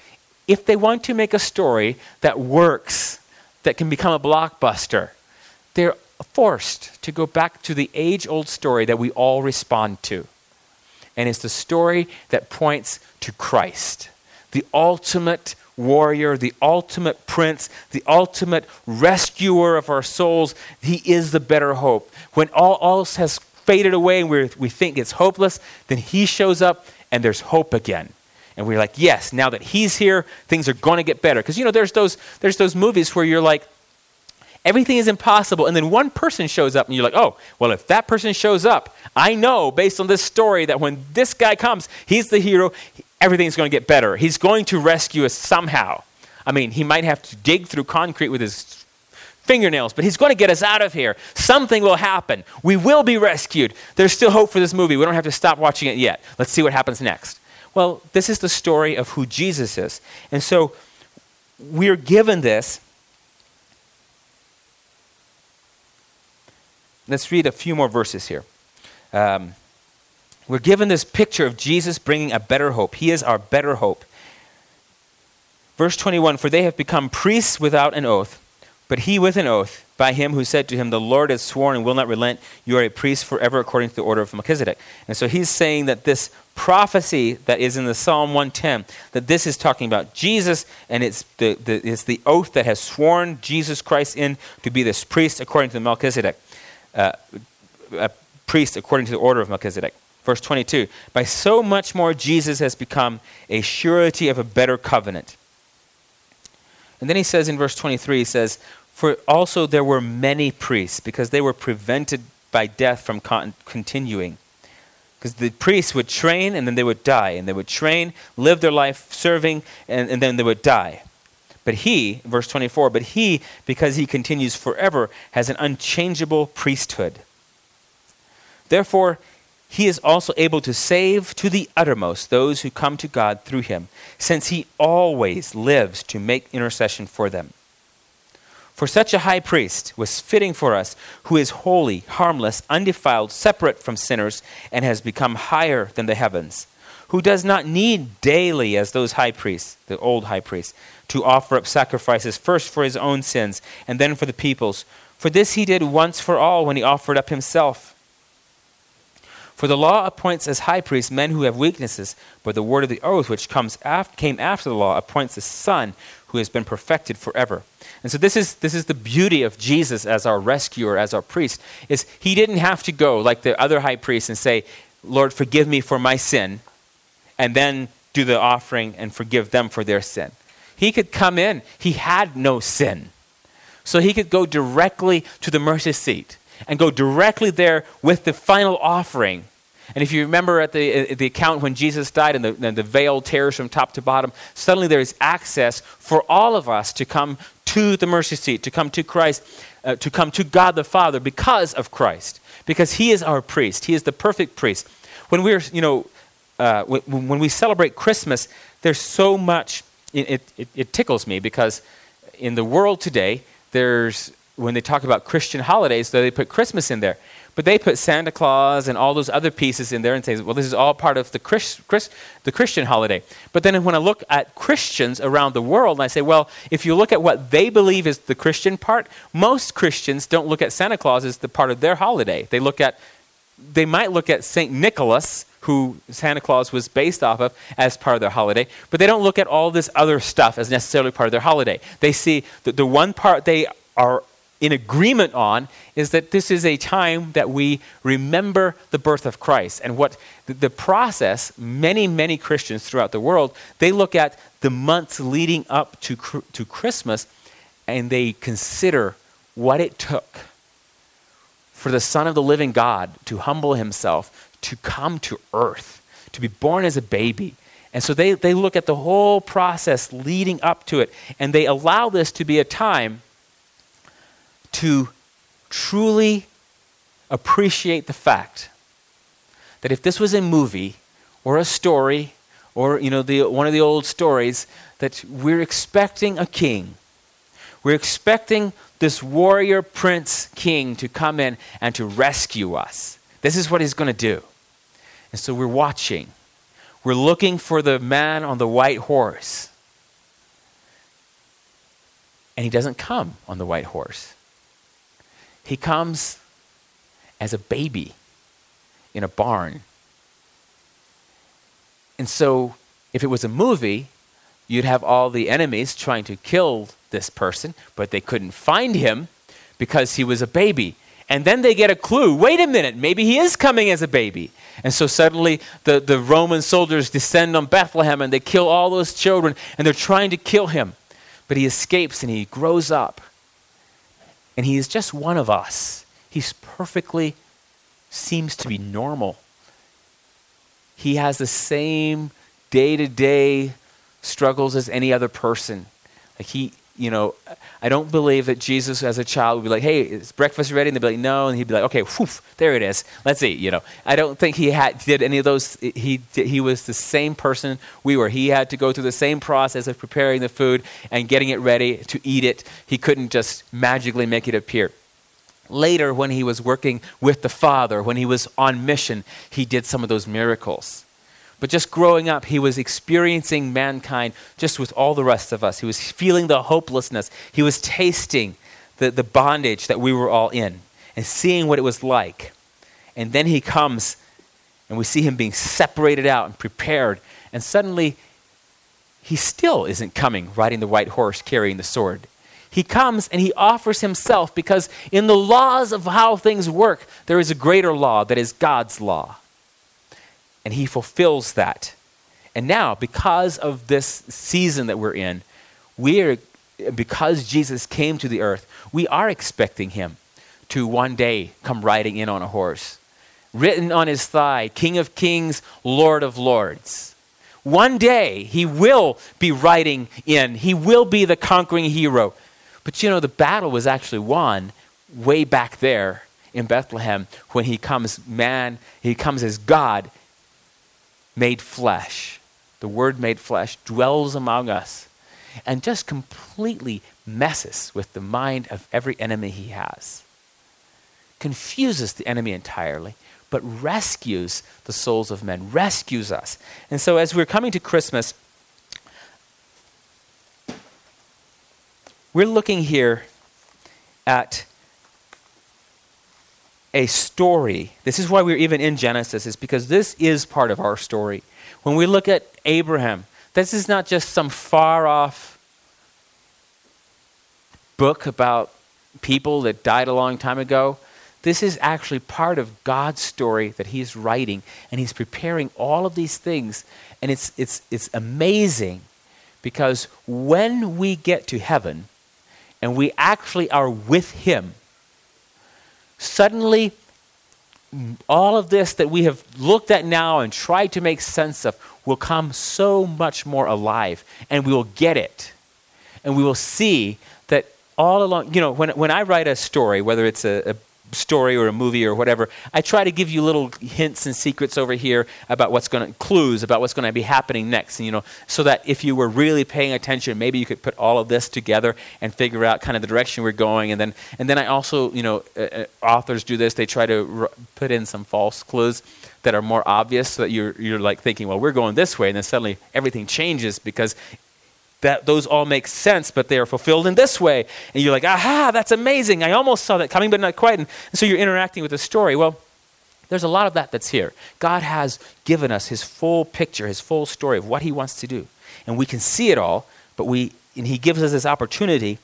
if they want to make a story that works, that can become a blockbuster, they're forced to go back to the age-old story that we all respond to. And it's the story that points to Christ, the ultimate warrior, the ultimate prince, the ultimate rescuer of our souls. He is the better hope. When all else has faded away and we think it's hopeless, then he shows up and there's hope again. And we're like, yes, now that he's here, things are going to get better. Because, there's those movies where you're like, everything is impossible. And then one person shows up and you're like, oh, well, if that person shows up, I know based on this story that when this guy comes, he's the hero, everything's going to get better. He's going to rescue us somehow. I mean, he might have to dig through concrete with his fingernails, but he's going to get us out of here. Something will happen. We will be rescued. There's still hope for this movie. We don't have to stop watching it yet. Let's see what happens next. Well, this is the story of who Jesus is. And so we're given this. Let's read a few more verses here. We're given this picture of Jesus bringing a better hope. He is our better hope. Verse 21, for they have become priests without an oath, but he with an oath, by him who said to him, the Lord has sworn and will not relent, you are a priest forever according to the order of Melchizedek. And so he's saying that this prophecy that is in the Psalm 110, that this is talking about Jesus, and it's the oath that has sworn Jesus Christ in to be this priest according to the Melchizedek, a priest according to the order of Melchizedek. Verse 22, by so much more Jesus has become a surety of a better covenant. And then he says in verse 23, he says, for also there were many priests, because they were prevented by death from continuing. Because the priests would train and then they would die. And they would train, live their life serving, and then they would die. But he, verse 24, but he, because he continues forever, has an unchangeable priesthood. Therefore, he is also able to save to the uttermost those who come to God through him, since he always lives to make intercession for them. For such a high priest was fitting for us, who is holy, harmless, undefiled, separate from sinners, and has become higher than the heavens, who does not need daily, as those high priests, the old high priests, to offer up sacrifices first for his own sins and then for the people's. For this he did once for all when he offered up himself. For the law appoints as high priests men who have weaknesses, but the word of the oath, which came after the law, appoints the Son who has been perfected forever. And so this is the beauty of Jesus as our rescuer, as our priest, is he didn't have to go like the other high priests and say, Lord, forgive me for my sin, and then do the offering and forgive them for their sin. He could come in. He had no sin. So he could go directly to the mercy seat and go directly there with the final offering. And if you remember at the account when Jesus died and the veil tears from top to bottom, suddenly there is access for all of us to come to the mercy seat, to come to Christ, to come to God the Father because of Christ. Because he is our priest. He is the perfect priest. When we're, when we celebrate Christmas, there's so much, it tickles me because in the world today, when they talk about Christian holidays, they put Christmas in there. But they put Santa Claus and all those other pieces in there and say, well, this is all part of the Christian holiday. But then when I look at Christians around the world, and I say, well, if you look at what they believe is the Christian part, most Christians don't look at Santa Claus as the part of their holiday. They might look at St. Nicholas, who Santa Claus was based off of, as part of their holiday, but they don't look at all this other stuff as necessarily part of their holiday. They see that the one part they are in agreement on is that this is a time that we remember the birth of Christ. And what the process, many Christians throughout the world, they look at the months leading up to Christmas and they consider what it took for the Son of the living God to humble himself, to come to earth, to be born as a baby. And so they look at the whole process leading up to it, and they allow this to be a time to truly appreciate the fact that if this was a movie or a story or one of the old stories, that we're expecting a king. We're expecting this warrior prince king to come in and to rescue us. This is what he's going to do. And so we're watching. We're looking for the man on the white horse. And he doesn't come on the white horse. He comes as a baby in a barn. And so if it was a movie, you'd have all the enemies trying to kill this person, but they couldn't find him because he was a baby. And then they get a clue. Wait a minute, maybe he is coming as a baby. And so suddenly the Roman soldiers descend on Bethlehem and they kill all those children and they're trying to kill him. But he escapes and he grows up. And he is just one of us. He's perfectly, seems to be normal. He has the same day-to-day struggles as any other person. Like I don't believe that Jesus as a child would be like, hey, is breakfast ready? And they'd be like, no. And he'd be like, okay, whew, there it is. Let's eat, I don't think he did any of those. He was the same person we were. He had to go through the same process of preparing the food and getting it ready to eat it. He couldn't just magically make it appear. Later, when he was working with the Father, when he was on mission, he did some of those miracles. But just growing up, he was experiencing mankind just with all the rest of us. He was feeling the hopelessness. He was tasting the bondage that we were all in and seeing what it was like. And then he comes and we see him being separated out and prepared. And suddenly, he still isn't coming riding the white horse carrying the sword. He comes and he offers himself because in the laws of how things work, there is a greater law that is God's law. And he fulfills that. And now, because of this season that we're in, because Jesus came to the earth, we are expecting him to one day come riding in on a horse. Written on his thigh, King of Kings, Lord of Lords. One day, he will be riding in. He will be the conquering hero. But the battle was actually won way back there in Bethlehem when he comes as God made flesh. The Word made flesh, dwells among us, and just completely messes with the mind of every enemy he has. Confuses the enemy entirely, but rescues the souls of men, rescues us. And so as we're coming to Christmas, we're looking here at a story. This is why we're even in Genesis, is because this is part of our story. When we look at Abraham, this is not just some far-off book about people that died a long time ago. This is actually part of God's story that he's writing, and he's preparing all of these things. And it's amazing because when we get to heaven, and we actually are with him, suddenly all of this that we have looked at now and tried to make sense of will come so much more alive, and we will get it. And we will see that all along, when I write a story, whether it's a story or a movie or whatever, I try to give you little hints and secrets over here about clues about what's going to be happening next, so that if you were really paying attention, maybe you could put all of this together and figure out kind of the direction we're going. And then I also, authors do this, they try to put in some false clues that are more obvious so that you're like thinking, well, we're going this way, and then suddenly everything changes because those all make sense, but they are fulfilled in this way. And you're like, aha, that's amazing. I almost saw that coming, but not quite. And so you're interacting with the story. Well, there's a lot of that's here. God has given us his full picture, his full story of what he wants to do. And we can see it all, and he gives us this opportunity.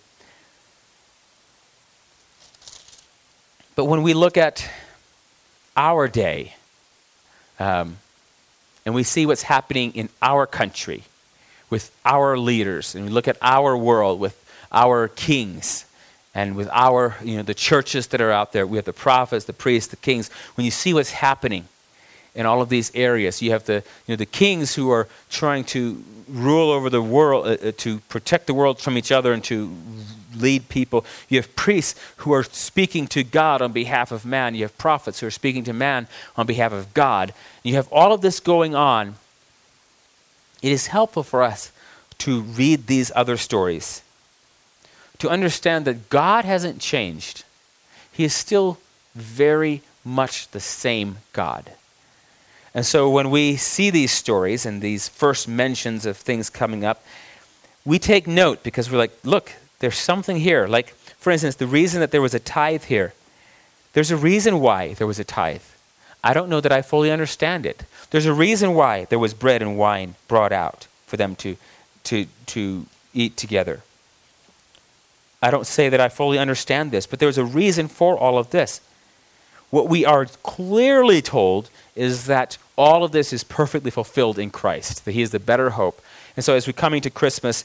But when we look at our day, and we see what's happening in our country, with our leaders, and we look at our world with our kings and with our, the churches that are out there. We have the prophets, the priests, the kings. When you see what's happening in all of these areas, you have the kings who are trying to rule over the world, to protect the world from each other and to lead people. You have priests who are speaking to God on behalf of man. You have prophets who are speaking to man on behalf of God. You have all of this going on. It is helpful for us to read these other stories, to understand that God hasn't changed. He is still very much the same God. And so when we see these stories and these first mentions of things coming up, we take note because we're like, look, there's something here. Like, for instance, the reason that there was a tithe here, there's a reason why there was a tithe. I don't know that I fully understand it. There's a reason why there was bread and wine brought out for them to eat together. I don't say that I fully understand this, but there's a reason for all of this. What we are clearly told is that all of this is perfectly fulfilled in Christ, that he is the better hope. And so as we're coming to Christmas,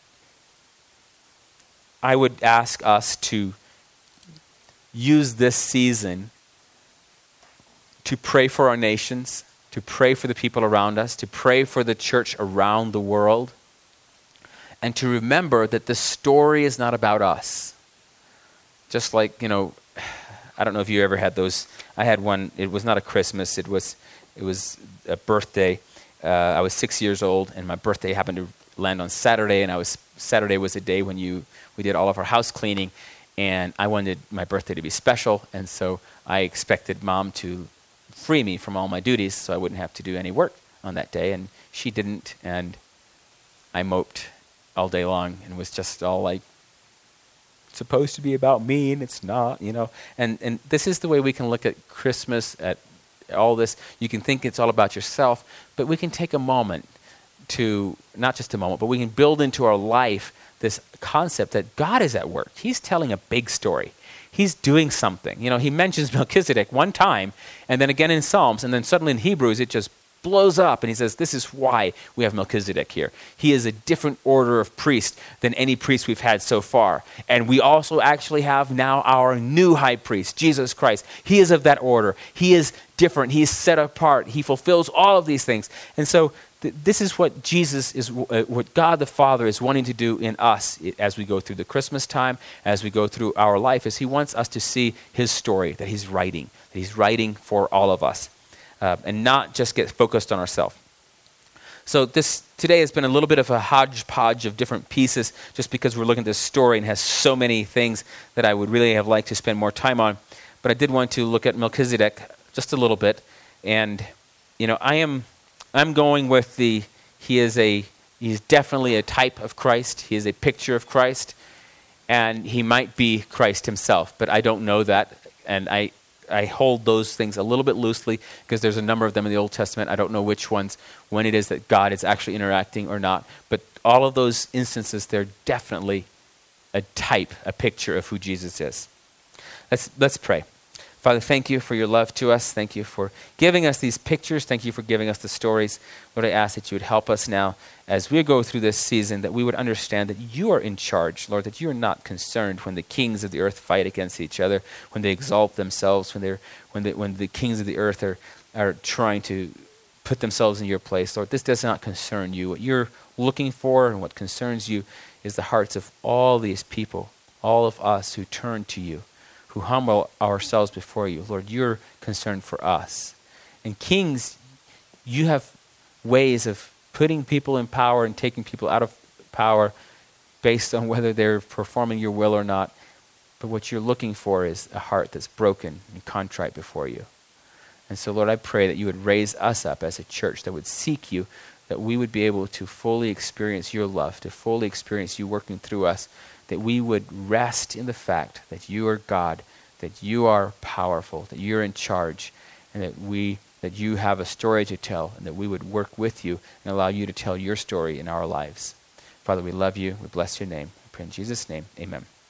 I would ask us to use this season to pray for our nations, to pray for the people around us, to pray for the church around the world, and to remember that the story is not about us. Just like, I don't know if you ever had those. I had one. It was not a Christmas. It was a birthday. I was 6 years old, and my birthday happened to land on Saturday, and Saturday was a day when we did all of our house cleaning, and I wanted my birthday to be special, and so I expected Mom to free me from all my duties so I wouldn't have to do any work on that day, and she didn't, and I moped all day long and was just all like, it's supposed to be about me, and it's not, And this is the way we can look at Christmas, at all this. You can think it's all about yourself, but we can take a moment to, not just a moment, but we can build into our life this concept that God is at work. He's telling a big story. He's doing something. He mentions Melchizedek one time, and then again in Psalms, and then suddenly in Hebrews it just blows up, and he says, this is why we have Melchizedek here. He is a different order of priest than any priest we've had so far. And we also actually have now our new high priest, Jesus Christ. He is of that order. He is different. He is set apart. He fulfills all of these things. And so this is what Jesus is, what God the Father is wanting to do in us as we go through the Christmas time, as we go through our life, is he wants us to see his story that he's writing for all of us. And not just get focused on ourselves. So this today has been a little bit of a hodgepodge of different pieces, just because we're looking at this story and has so many things that I would really have liked to spend more time on. But I did want to look at Melchizedek just a little bit, and I'm going with he's definitely a type of Christ. He is a picture of Christ, and he might be Christ himself, but I don't know that, and I hold those things a little bit loosely because there's a number of them in the Old Testament. I don't know which ones, when it is that God is actually interacting or not. But all of those instances, they're definitely a type, a picture of who Jesus is. Let's pray. Father, thank you for your love to us. Thank you for giving us these pictures. Thank you for giving us the stories. Lord, I ask that you would help us now as we go through this season, that we would understand that you are in charge, Lord, that you are not concerned when the kings of the earth fight against each other, when they exalt themselves, when the kings of the earth are trying to put themselves in your place. Lord, this does not concern you. What you're looking for and what concerns you is the hearts of all these people, all of us who turn to you, who humble ourselves before you. Lord, you're concerned for us. And kings, you have ways of putting people in power and taking people out of power based on whether they're performing your will or not. But what you're looking for is a heart that's broken and contrite before you. And so, Lord, I pray that you would raise us up as a church that would seek you, that we would be able to fully experience your love, to fully experience you working through us, that we would rest in the fact that you are God, that you are powerful, that you're in charge, and that you have a story to tell, and that we would work with you and allow you to tell your story in our lives. Father, we love you. We bless your name. We pray in Jesus' name. Amen.